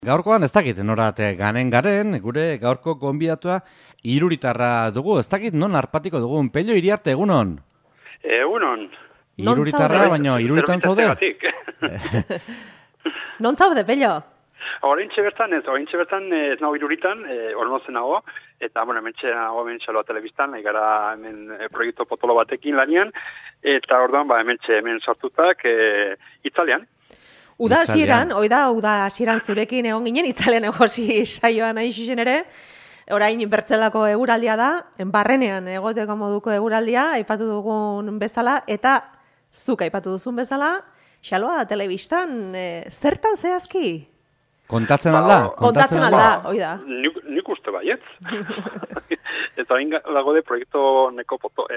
Gaurkoan ez dakit norate ganen garen, gure gaurko gonbidatua Iruritarra dugu, ez dakit non arpatiko dugun. Pello Iriarte, egunon? Egunon. Iruritarra, baina Iruritan zaude? Non zaude, Pello? Oraintxe bertan ez nago Iruritan, Olmozen nago, eta, hementxe nago Xaloa Telebistan, gara hemen proiektu potolo batekin lanian, eta orduan, hemen sartutak Itzalean. Uda hasieran zurekin egon ginen, Itzalean egosi saioan nahi xuxen ere, orain bertzelako eguraldia da, barrenean egoteko moduko eguraldia, aipatu dugun bezala, eta zuk aipatu duzun bezala, Xaloa Telebistan, zertan zehazki? Kontatzen alda? Kontatzen alda, hoi da. Nik uste baietz. Eta hain lagode proiektu neko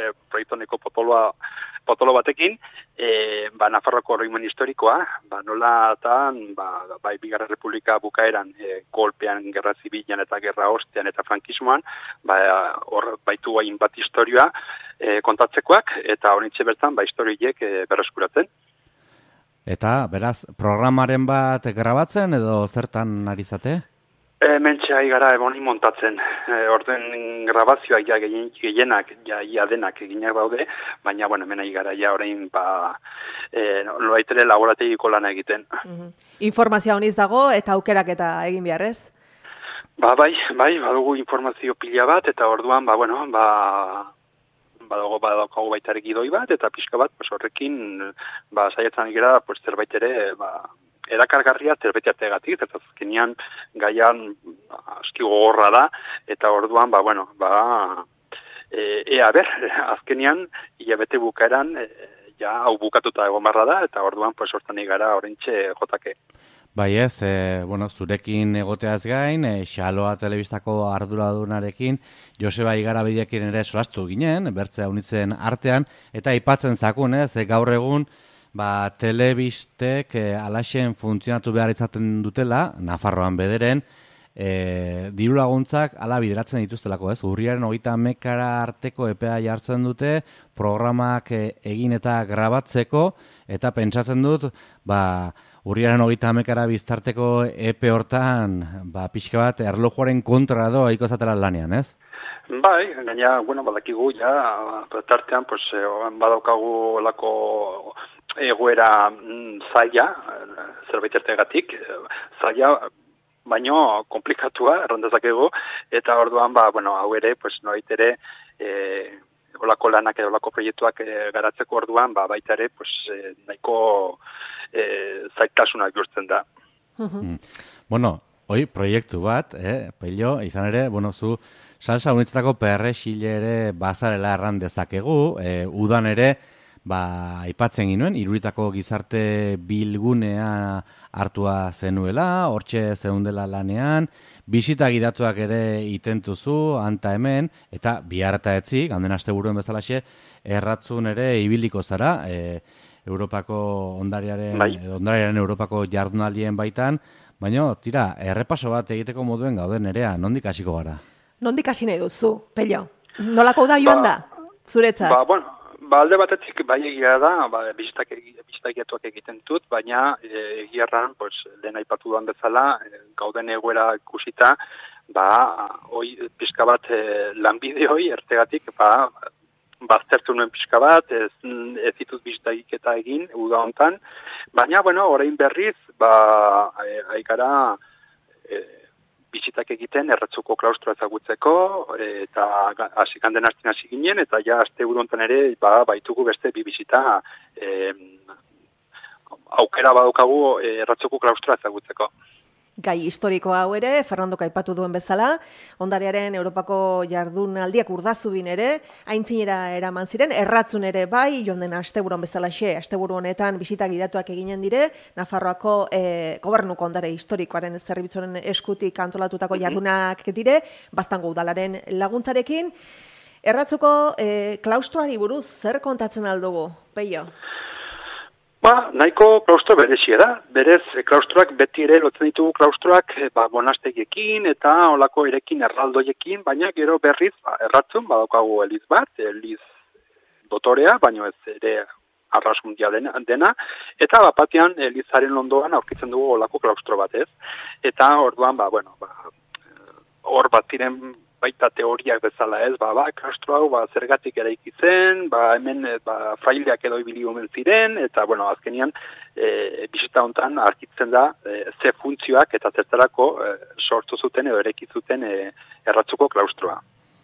potolo batekin, Nafarroko oroimen historikoa, nola eta Bigarren Republika bukaeran, golpean, gerra zibilan eta gerra ostean eta frankismoan, hor baitu hain bat historioa kontatzekoak, eta horintxe bertan historioiek berreskuratzen. Eta, beraz, programaren bat grabatzen edo zertan ari zate? Mentxe ari gara eboni montatzen. Orden grabazioa gehienak, denak eginak daude, baina, hemen ari gara orain, nolaitere laborategiko lana egiten. Informazioa honiz dago eta aukerak eta egin beharrez? Bai, badugu informazio pila bat, eta orduan, badaukagu baita ere gidoi bat, eta pixka bat, horrekin, saiatzen gara, zerbait ere, erakargarria zerbait ategatik, eta azkenean gaian aski gogorra da, eta orduan, azkenean, hilabete bukaeran, hau bukatuta egon barra da, eta orduan, hortan gara orentxe jotake. Bai ez, zurekin egoteaz gain, Xaloa Telebistako arduradunarekin, Joseba Igarabidekin ere solastu ginen, bertzea unitzen artean, eta aipatzen zakun, gaur egun, telebistek alaxen funtzionatu behar izaten dutela, Nafarroan bederen, diru laguntzak ala bideratzen dituztelako, urriaren 30 arteko epea jartzen dute, programak egin eta grabatzeko, eta pentsatzen dut, urriaren 30 biztarteko epe hortan, pixka bat, erlojuaren kontra doa ikozatela lanean, ez? Bai, gaina, badakigu, tartean, badaukagu lako egoera zaila, zerbait ertegatik, zaila, baino komplikatua, errandezakegu, eta orduan, hau ere, noait ere, olako lanak edo olako proiektuak garatzeko orduan, baita ere, nahiko zaitasunak bihurtzen da. Hoi, proiektu bat, Pello, izan ere, zu salsa unitzetako perrexile ere bazarela erran dezakegu, udan ere, aipatzen ginuen, Iruritako gizarte bilgunea hartua zenuela, hortxe zeundela lanean, bisita gidatuak ere itentuzu, anta hemen, eta bihar eta etzi, ganden asteburuen bezalaxe, erratzun ere ibiliko zara, Europako ondariaren Europako jardunaldien baitan, baina, tira, errepaso bat egiteko moduen gauden erea, nondik hasiko gara? Nondik hasi nahi duzu, Pello? Nolako da joan da, zuretzat? Alde batetik egia da, bisitagiatuak egiten dut, baina egiarran, lehen aipatu duan bezala, gauden egoera ikusita, pixka bat lanbide hoi, ertegatik, baztertu nuen pixka bat, ez ditut bisitagiketa egin, uda hontan, baina, orain berriz, aikara, bizitak egiten erratzuko klaustroa ezagutzeko, eta hasikan den hastin hasi ginen, eta asteburu hontan ere baitugu beste bi bizita aukera badaukagu erratzuko klaustroa ezagutzeko. Gai historikoa hau ere, Fernandok aipatu duen bezala, ondarearen Europako jardunaldiak Urdazubin ere, aintzinera eraman ziren, erratzun ere bai, joan den asteburuan bezalaxe, asteburu honetan bisita gidatuak eginen dire, Nafarroako gobernuko ondare historikoaren zerbitzuaren eskutik antolatutako jardunak dire, Baztango udalaren laguntzarekin. Erratzuko klaustroari buruz zer kontatzen aldugu, Pello? Nahiko klaustro berezia da. Berez, klaustroak beti ere lotzen ditugu klaustroak monastegiekin eta olako erekin erraldoiekin, baina gero berriz erratzun badaukagu eliz bat, eliz dotorea, baina ez ere arrasmundia dena, eta batean elizaren ondoan aurkitzen dugu olako klaustro bat, ez? Eta orduan, hor bat ziren baita teoriak bezala, ez? Klaustro hau, zergatik eraiki zen, hemen fraileak edo ibili omen ziren, eta, azkenian, bisita hontan arkitzen da ze funtzioak eta zertarako sortu zuten edo eraiki zuten Erratzuko klaustroa.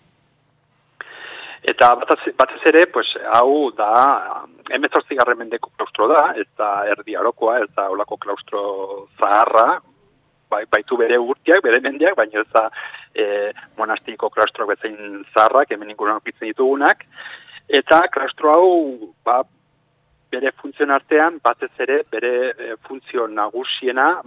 Eta batez ere, hau da, 18. mendeko klaustro da, ez da erdi arokoa, ez da olako klaustro zaharra, baitu bere urteak, bere mendiak, baina ez da monastiko klaustroak bezain zaharrak, hemen inguruan aurkitzen ditugunak, eta klaustro hau, bere funtzioen artean, batez ere, bere funtzio nagusiena,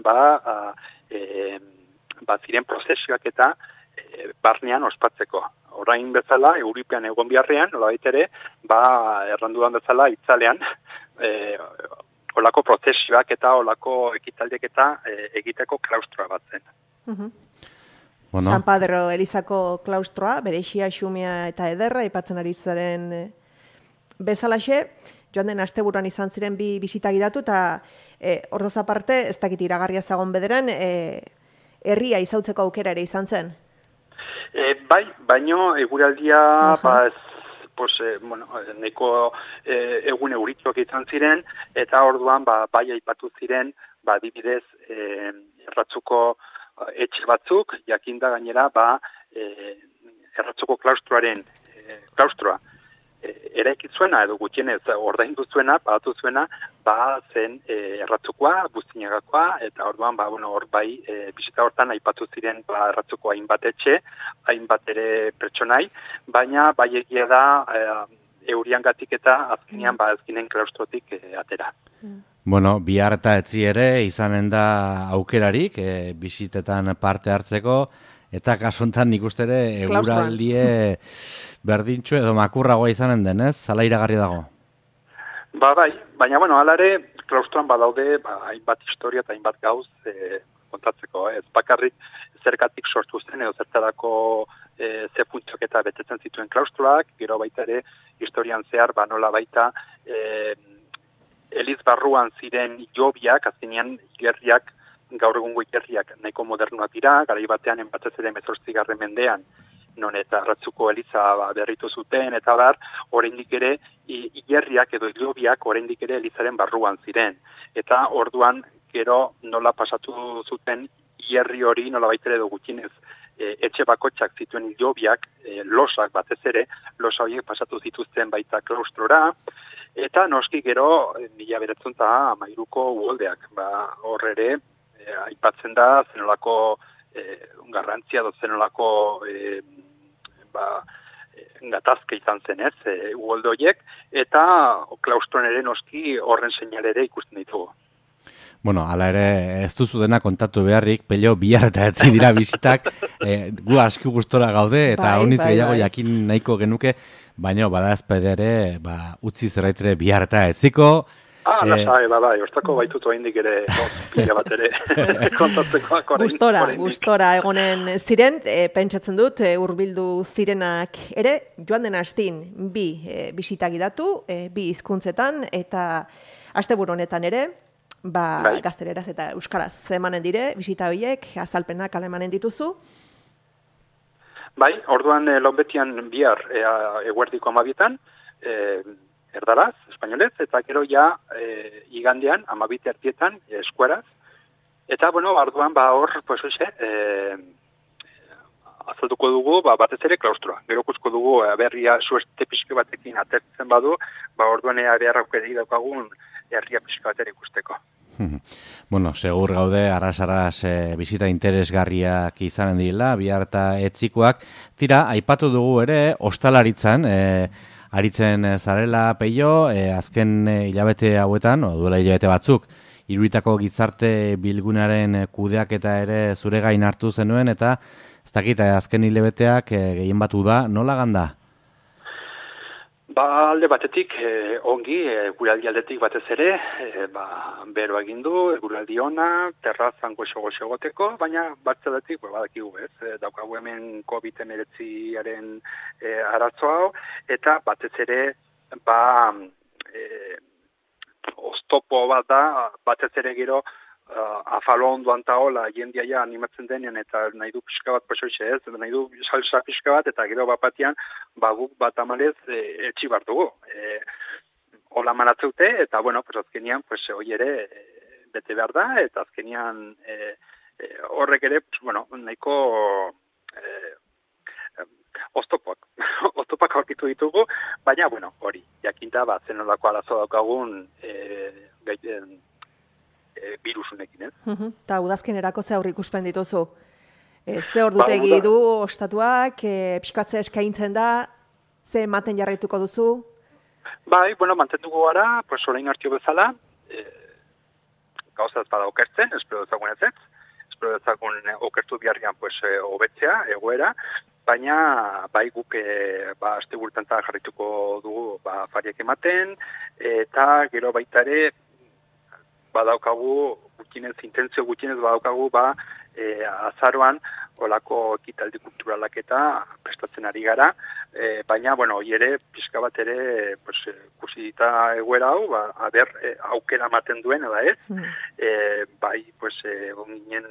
ziren prozesioak eta barnean ospatzeko. Orain bezala, Euripean egon biharrean, nolabait ere, errandudan bezala, itzalean, olako prozesioak eta olako ekitaldiak eta egiteko klaustroa bat zen. San Pedro Elizako klaustroa, bereixia, xumea eta ederra, aipatzen ari zaren bezalaxe, joan den asteburuan izan ziren bi bisita gidatu, eta hortaz aparte, ez dakit iragarria zagon bederen, herria izautzeko aukera ere izan zen. Baino eguraldia, neko egun euritxoak izan ziren, eta orduan, bai aipatu ziren, adibidez, Erratzuko etxe batzuk, jakinda gainera, Erratzuko klaustroa, eraiki zuena, edo gutxienez ordaindu zuena, pagatu zuena, zen Erratzukoa, Buztinagakoa, eta orduan, hor bisita hortan aipatu ziren Erratzuko hainbat etxe, hainbat ere pertsonai, baina egia da euriangatik eta azkenean azkenen klaustrotik atera. Bihar eta etzi ere izanen da aukerarik, bisitetan parte hartzeko, eta kasontan nik uste ere eguraldie berdintxu edo makurragoa izanen denez, zala iragarri dago? Baina, hala ere, klaustroan badaude, hainbat historia eta hainbat gauz kontatzeko. Ez bakarrik zergatik sortu zen edo zertarako ze funtzioak eta betetzen zituen klaustroak, gero baita ere, historian zehar, nola baita, eliz barruan ziren jobiak, azkenean gerriak, gaur egungo ikerriak nahiko modernoak dira, garai batean batez ere 18. mendean, non eta Erratzuko eliza berritu zuten, eta oraindik ere igerriak edo ilobiak oraindik ere elizaren barruan ziren. Eta orduan gero nola pasatu zuten igerri hori nola baitere edo gutxinez etxe bakotxak zituen ilobiak, losak batez ere, losa horiek pasatu zituzten baita klaustrora, eta noski gero 1913ko uholdeak, hor ere, aipatzen da zenolako garrantzia edo zenolako gatazka izan zen ez, uholde horiek, eta klaustron ere noski horren seinale ere ikusten ditugu. Hala ere, ez duzu dena kontatu beharrik, Pello, bihar eta etzi dira bisitak, gu aski gustora gaude, eta honitz gehiago jakin nahiko genuke, baina bada ezpede ere, utzi zerraitere bihar eta etziko. Ostako baitutu haindik ere, pila bat ere, kontatzeko. Gustora egonen ziren, pentsatzen dut, hurbildu zirenak ere, joan den astin bi bisita gidatu, bi hizkuntzetan eta asteburu honetan ere, gazteleraz eta euskaraz emanen dire, bisita horiek, azalpenak alemanen dituzu. Orduan lonbetian bihar eguerdiko 12, erdaraz, espainolez, eta gero igandean, 12 eskuaraz. Eta, orduan, hor, azalduko dugu, batez ere klaustroa. Gero ikusko dugu, berria sueste pixke batekin atertzen badu, orduan beharrak daukagun herria pixka batera ikusteko. Segur gaude, arras bisita interesgarriak izanen dira, bihar eta etzikoak. Tira, aipatu dugu ere, ostalaritzan, aritzen zarela Pello, azken hilabete hauetan, duela hilabete batzuk, Iruitako gizarte bilgunaren kudeaketa ere zure gain hartu zenuen, eta ez dakit, azken hilabeteak gehien batu da, nola ganda? Alde batetik, ongi, guraldi aldetik batez ere, bero egin du, guraldi ona, terrazan goxo-goxo goteko, baina batzaletik, badakigu ez, daukagu hemen COVID-19 arazo hau, eta batez ere, oztopo bat da, batez ere gero, afalo onduan taola jendia animatzen denean eta nahi du pixka bat posoixe ez, nahi du salsa pixka bat eta gero bapatian guk bat amalez etxi bat dugu. Hola manatzeute eta bueno, pues azkenian pues, hoi ere bete behar da eta azkenian horrek ere, pues, bueno, nahiko oztopak aurkitu ditugu, baina bueno, hori, jakinta bat zenolako arazo daukagun virusunekin, ez? Eta udazkenerako ze aurre ikuspen dituzu? Ze ordutegi du ostatuak, pixkatze eskaintzen da, ze ematen jarraituko duzu? Bai, bueno, mantenduko gara, pues orain hartio bezala, gauzaz bada okertzen, espero dezagun okertu biharrian pues, hobetzea, egoera, baina bai guk aste gurtan jarrituko dugu fariak ematen, eta gero baita ere, badaukagu, intentzio gutxinez badaukagu, azaroan, olako ekitaldi kulturalak eta prestatzen ari gara, baina, bueno, hori ere, pixka bat ere, pues, kusita egoera hau, aukera ematen duen, eda ez, bai, pues, ginen,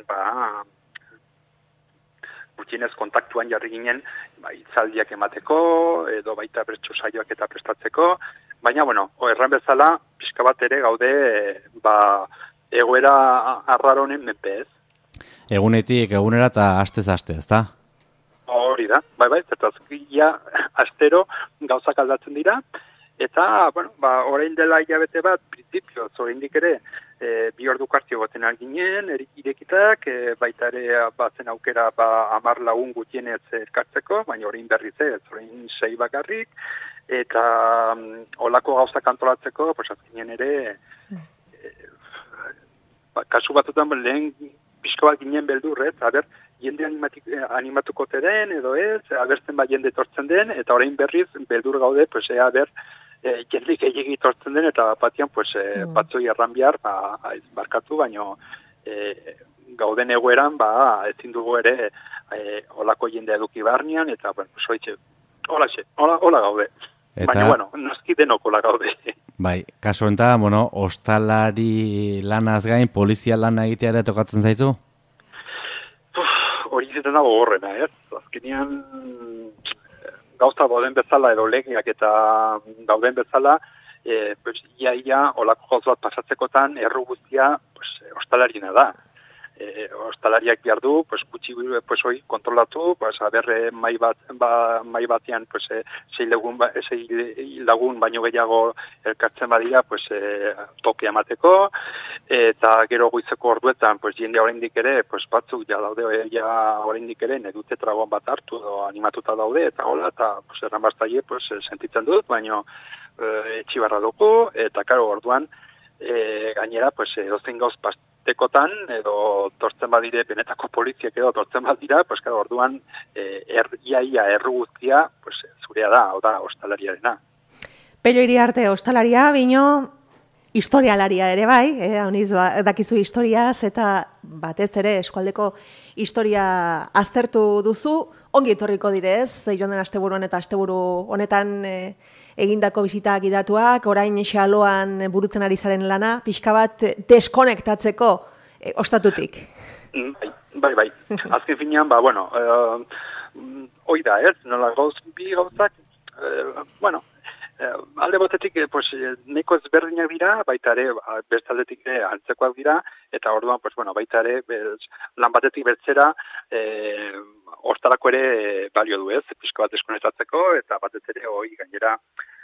gutxinez kontaktuan jarri ginen, itzaldiak emateko, edo baita bertso saioak eta prestatzeko, baina, bueno, erran bezala, pixka bat ere gaude, egoera arraronen menpe ez. Egunetik, egunera eta astez, ezta? Hori da, bai, zertazkia astero gauzak aldatzen dira, eta, bueno, orain dela hilabete bat, prinsipio, oraindik ere, 2 ordu kartio goten ginen, irekitak, baita ere bazen aukera 10 lagun gutienez elkartzeko, baina orain berriz ez, orain 6 bakarrik, eta olako gauzak antolatzeko, pues azkenean ere, kasu batutan lehen pixko bat ginen beldurrez, jende animatuko den, edo ez, abertzen jende tortzen den, eta orain berriz beldur gaude, pues, jende gehiagi tortzen den, eta batian, pues, batzoi erran behar, ez barkatu, baino gauden egoeran, ezin dugu ere, olako jende eduki barnean, eta, bueno, soitxe, hola gaude. Baina, bueno, noski denok hola gaude. Bai, kasu enta, bueno, ostalari lanaz gain, polizia lana egitea ere tokatzen zaizu? Hori izaten dago horrena, ez? Azkenean, gauza dauden bezala edo legeak eta dauden bezala, ia, olako gauz bat pasatzekotan, erru guztia, ostalarina da. Ostalariak behar du, gutxi kontrolatu, mai batean 6 lagun baino gehiago elkartzen badira, toke emateko, eta gero goizeko orduetan, jende oraindik ere, batzuk daude oraindik ere, nedute tragon bat hartu, animatuta daude, eta hola, eta erran bastaie, sentitzen dut, baino etxibarra dugu, eta karo orduan, gainera, edozein gauz tekotan, edo tortzen badire, benetako poliziak edo tortzen badira, orduan, ia erru guztia, zurea da, oda, ostalariarena. Pello Iriarte, ostalaria, bino, historialaria ere bai, honiz dakizu historiaz, eta batez ere eskualdeko historia aztertu duzu, ongi etorriko direz, joan den asteburuan eta asteburu honetan egindako bizita gidatuak, orain xaloan burutzen ari zaren lana, pixka bat deskonektatzeko ostatutik. Bai. Azken finean, bueno, hoi da ez, nola bi gauzak, bueno, alde batetik, neko ezberdinak dira, baita ere, bestaldetik antzekoak dira, eta orduan, baita ere, lan batetik bertzera, hortarako ere balio du ez, pixko bat deskonektatzeko, eta batez ere, hoi gainera,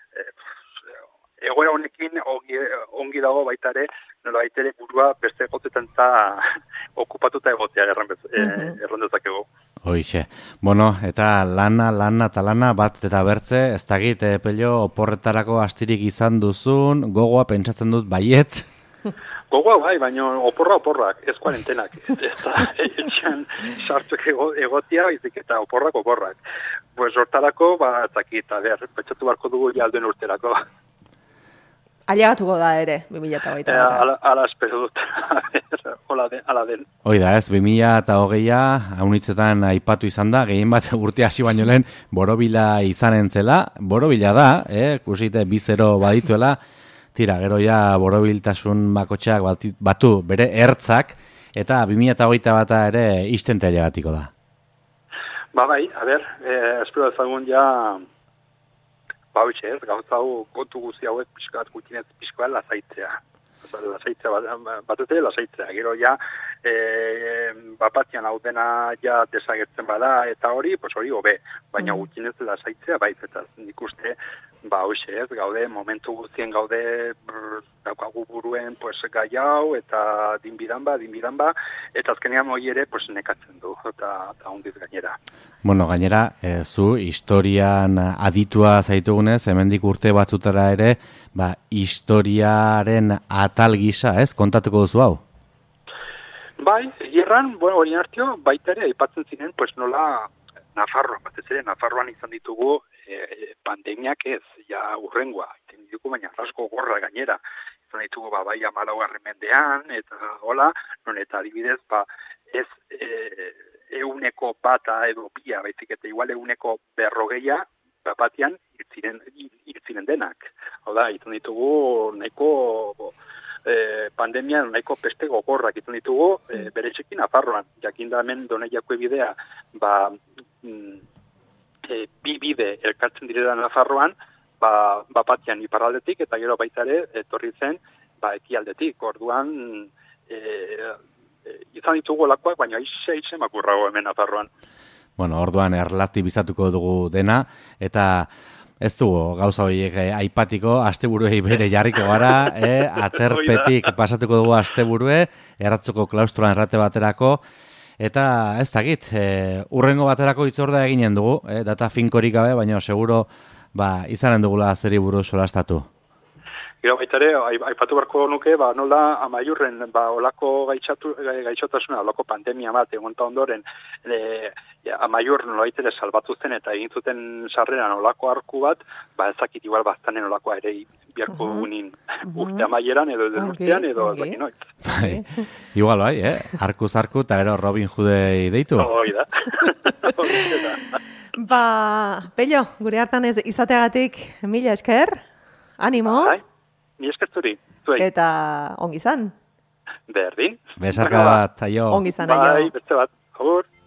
egoera honekin ongi dago baita ere, nola baita ere burua beste gotetan okupatuta egotea erran dezakegu. Hoixe. Bueno, eta lana bat eta bertze, ez dakit, Pello, oporretarako astirik izan duzun, gogoa pentsatzen dut baietz? Gogoa bai, baina oporrak, ez kuarentenak. Ez da, etxean sartzuk egotia, izik eta oporrak. Hortarako, ez dakit, pentsatu barko dugu jalduen urterako. Ailegatuko da ere, 2008. Ala espero dut, ala den. Hoi da ez, 2008a, haunitzetan aipatu izan da, gehien bat urte hasi baino lehen, borobila izanen zela, borobila da, kusite 2-0 badituela, tira, gero ja borobiltasun bakotxak batu bere ertzak, eta 2021 ere istentea gatiko da. Ba bai, a ber, espero ezagun ja, ba hoxe ez, gauza hau kontu guzti hauek pixkat gutxinez pixkoa lasaitzea. Lasaitzea, batute lasaitzea, gero ja, bapatian hau dena ja desagertzen bada, eta hori, pues hori hobe, baina gutxinez lasaitzea, bai, eta nik uste, ba hoxe ez, gaude, momentu guztien gaude, daukagu buruen, pues gai hau, eta dinbidan ba, eta azkenean hori ere, pues nekatzen du, eta hundiz gainera. Bueno, gainera, zu historian aditua zaitugunez, hemendik urte batzutara ere, ba, historiaren atal gisa, ez, kontatuko duzu hau? Bai, egirran, bueno, hori hartio, baita ere, aipatzen ziren, pues nola, Nafarroan, batez ere, Nafarroan izan ditugu pandemiak ez, ja urrengoa, izan ditugu, baina asko gorra gainera, izan ditugu, ba, bai, 14. mendean, eta hola, non eta adibidez, ba, ez, 100 edo 2, baizik eta igual 140 batian hiltziren denak. Hau da, izan ditugu nahiko pandemia nahiko peste gogorrak izan ditugu beretxekin Nafarroan. Jakinda hemen Doneiako bidea, ba, bi bide elkartzen direla Nafarroan, ba, batian iparraldetik eta gero baita ere etorri zen ba, ekialdetik. Orduan izan ditugu lakoak, baina aixe makurrago hemen Nafarroan. Bueno, orduan erlatibizatuko dugu dena, eta ez dugu gauza horiek aipatiko, asteburuei bere jarriko gara, aterpetik pasatuko dugu asteburue, erratzuko klaustroan errate baterako, eta ez dakit, urrengo baterako itzorda eginen dugu, data finkorik gabe, baina seguro ba, izanen dugula zeri buruz solastatu. Gero baita ere, aipatu barko nuke, ba, nola Amaiurren, ba, olako gaixotasuna, olako pandemia bat, egonta ondoren, Amaiur nolait ere salbatu zen eta egin zuten sarreran olako arku bat, ba, ezakit igual baztanen olakoa ere biarko dugunin urte amaieran edo urtean edo ezakit noiz. Igual bai, arkuz arku eta gero Robin Hoodei deitu. Hoi da. Ba, Pello, gure hartan izateagatik mila esker, animo. Bai. Ni eskerturi. Eta ongi izan. Berdin. Besarka bat, aio. Ongi izan, aio. Bai, beste bat. Agur.